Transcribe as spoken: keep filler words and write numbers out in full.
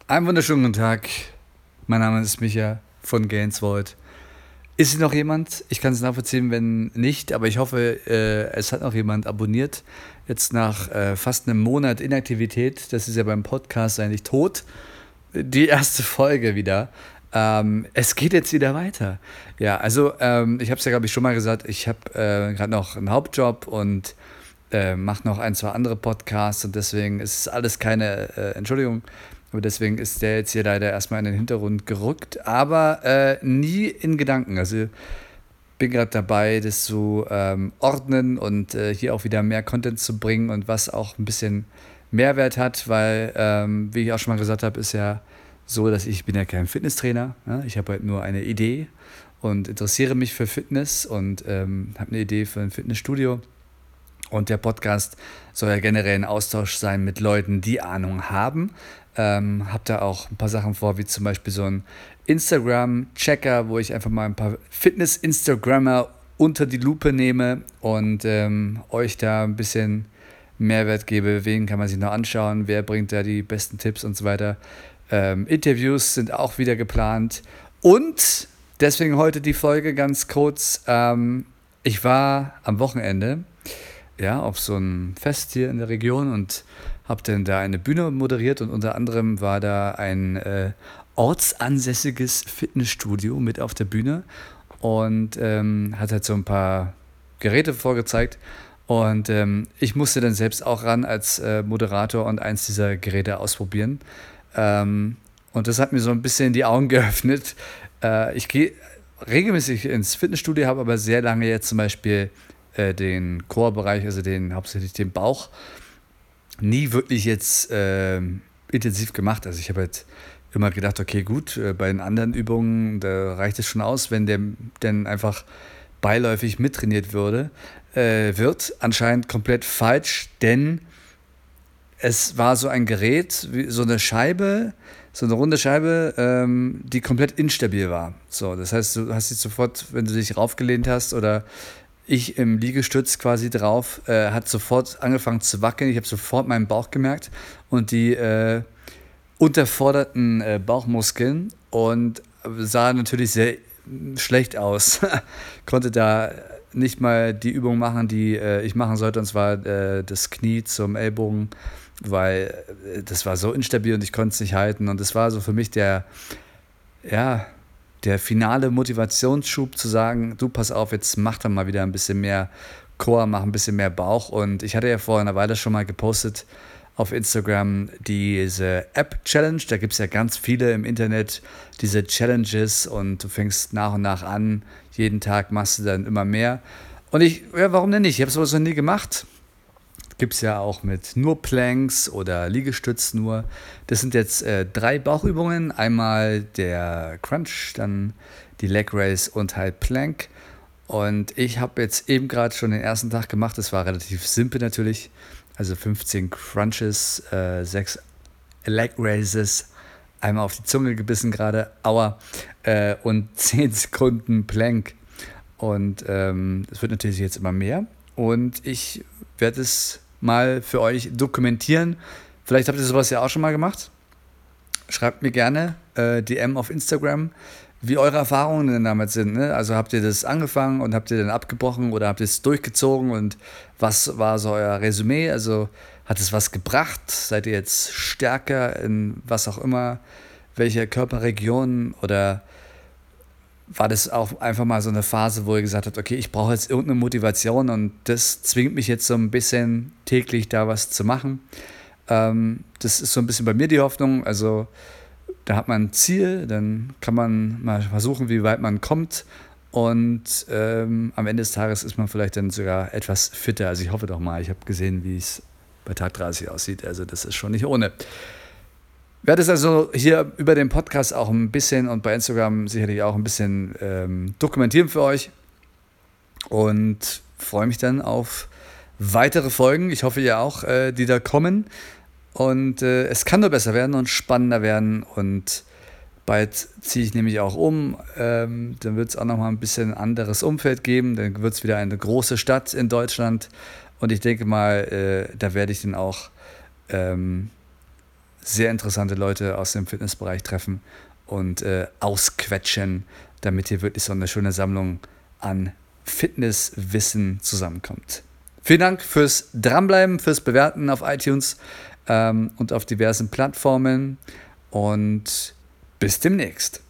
Einen wunderschönen guten Tag. Mein Name ist Micha von Gainsvoid. Ist hier noch jemand? Ich kann es nachvollziehen, wenn nicht, aber ich hoffe, äh, es hat noch jemand abonniert. Jetzt nach äh, fast einem Monat Inaktivität, das ist ja beim Podcast eigentlich tot, die erste Folge wieder. Ähm, es geht jetzt wieder weiter. Ja, also ähm, ich habe es ja, glaube ich, schon mal gesagt, ich habe äh, gerade noch einen Hauptjob und äh, mache noch ein, zwei andere Podcasts und deswegen ist es alles keine äh, Entschuldigung. Aber deswegen ist der jetzt hier leider erstmal in den Hintergrund gerückt, aber äh, nie in Gedanken. Also bin gerade dabei, das zu ähm, ordnen und äh, hier auch wieder mehr Content zu bringen und was auch ein bisschen Mehrwert hat, weil, ähm, wie ich auch schon mal gesagt habe, ist ja so, dass ich bin ja kein Fitnesstrainer. Ja? Ich habe halt nur eine Idee und interessiere mich für Fitness und ähm, habe eine Idee für ein Fitnessstudio. Und der Podcast soll ja generell ein Austausch sein mit Leuten, die Ahnung haben. Ähm, hab da auch ein paar Sachen vor, wie zum Beispiel so ein Instagram-Checker, wo ich einfach mal ein paar Fitness-Instagrammer unter die Lupe nehme und ähm, euch da ein bisschen Mehrwert gebe. Wen kann man sich noch anschauen? Wer bringt da die besten Tipps und so weiter? Ähm, Interviews sind auch wieder geplant. Und deswegen heute die Folge ganz kurz. Ähm, ich war am Wochenende ja, auf so einem Fest hier in der Region und habe dann da eine Bühne moderiert und unter anderem war da ein äh, ortsansässiges Fitnessstudio mit auf der Bühne und ähm, hat halt so ein paar Geräte vorgezeigt und ähm, ich musste dann selbst auch ran als äh, Moderator und eins dieser Geräte ausprobieren ähm, und das hat mir so ein bisschen die Augen geöffnet. Äh, ich gehe regelmäßig ins Fitnessstudio, habe aber sehr lange jetzt zum Beispiel äh, den Core-Bereich, also den hauptsächlich den Bauch, nie wirklich jetzt äh, intensiv gemacht. Also ich habe halt immer gedacht, okay, gut, äh, bei den anderen Übungen, da reicht es schon aus, wenn der dann einfach beiläufig mittrainiert würde, äh, wird. Anscheinend komplett falsch, denn es war so ein Gerät, wie so eine Scheibe, so eine runde Scheibe, ähm, die komplett instabil war. So, das heißt, du hast dich sofort, wenn du dich raufgelehnt hast oder ich im Liegestütz quasi drauf, äh, hat sofort angefangen zu wackeln. Ich habe sofort meinen Bauch gemerkt und die äh, unterforderten äh, Bauchmuskeln und sah natürlich sehr schlecht aus. Konnte da nicht mal die Übung machen, die äh, ich machen sollte, und zwar äh, das Knie zum Ellbogen, weil äh, das war so instabil und ich konnte es nicht halten. Und das war so für mich der, ja, der finale Motivationsschub zu sagen, du pass auf, jetzt mach dann mal wieder ein bisschen mehr Core, mach ein bisschen mehr Bauch. Und ich hatte ja vor einer Weile schon mal gepostet auf Instagram diese App-Challenge. Da gibt es ja ganz viele im Internet, diese Challenges und du fängst nach und nach an. Jeden Tag machst du dann immer mehr. Und ich, ja, warum denn nicht? Ich habe sowas noch nie gemacht. Gibt es ja auch mit nur Planks oder Liegestütz nur. Das sind jetzt äh, drei Bauchübungen. Einmal der Crunch, dann die Leg Raise und halt Plank. Und ich habe jetzt eben gerade schon den ersten Tag gemacht. Das war relativ simpel natürlich. Also fünfzehn Crunches, äh, sechs Leg Raises, einmal auf die Zunge gebissen gerade, aua, äh, und zehn Sekunden Plank. Und ähm, das wird natürlich jetzt immer mehr. Und ich werde es mal für euch dokumentieren. Vielleicht habt ihr sowas ja auch schon mal gemacht. Schreibt mir gerne äh, D M auf Instagram, wie eure Erfahrungen denn damit sind. Ne? Also habt ihr das angefangen und habt ihr dann abgebrochen oder habt ihr es durchgezogen und was war so euer Resümee? Also hat es was gebracht? Seid ihr jetzt stärker in was auch immer, welcher Körperregion, oder war das auch einfach mal so eine Phase, wo ihr gesagt habt, okay, ich brauche jetzt irgendeine Motivation und das zwingt mich jetzt so ein bisschen täglich da was zu machen. Ähm, das ist so ein bisschen bei mir die Hoffnung, also da hat man ein Ziel, dann kann man mal versuchen, wie weit man kommt und ähm, am Ende des Tages ist man vielleicht dann sogar etwas fitter. Also ich hoffe doch mal, ich habe gesehen, wie es bei Tag dreißig aussieht, also das ist schon nicht ohne. Ich werde es also hier über den Podcast auch ein bisschen und bei Instagram sicherlich auch ein bisschen ähm, dokumentieren für euch und freue mich dann auf weitere Folgen. Ich hoffe, ihr auch, äh, die da kommen. Und äh, es kann nur besser werden und spannender werden. Und bald ziehe ich nämlich auch um. Ähm, dann wird es auch nochmal ein bisschen anderes Umfeld geben. Dann wird es wieder eine große Stadt in Deutschland. Und ich denke mal, äh, da werde ich dann auch ähm, sehr interessante Leute aus dem Fitnessbereich treffen und äh, ausquetschen, damit hier wirklich so eine schöne Sammlung an Fitnesswissen zusammenkommt. Vielen Dank fürs Dranbleiben, fürs Bewerten auf iTunes ähm, und auf diversen Plattformen und bis demnächst.